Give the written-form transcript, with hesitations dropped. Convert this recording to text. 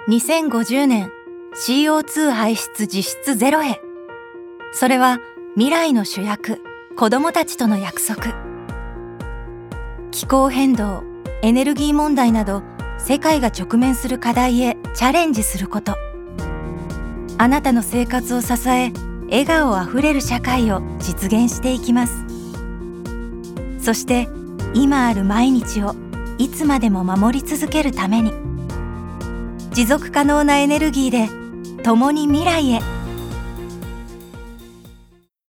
2050年 CO2 排出実質ゼロへ。それは未来の主役、子どもたちとの約束。気候変動、エネルギー問題など世界が直面する課題へチャレンジすること。あなたの生活を支え、笑顔あふれる社会を実現していきます。そして今ある毎日をいつまでも守り続けるために、持続可能なエネルギーで共に未来へ。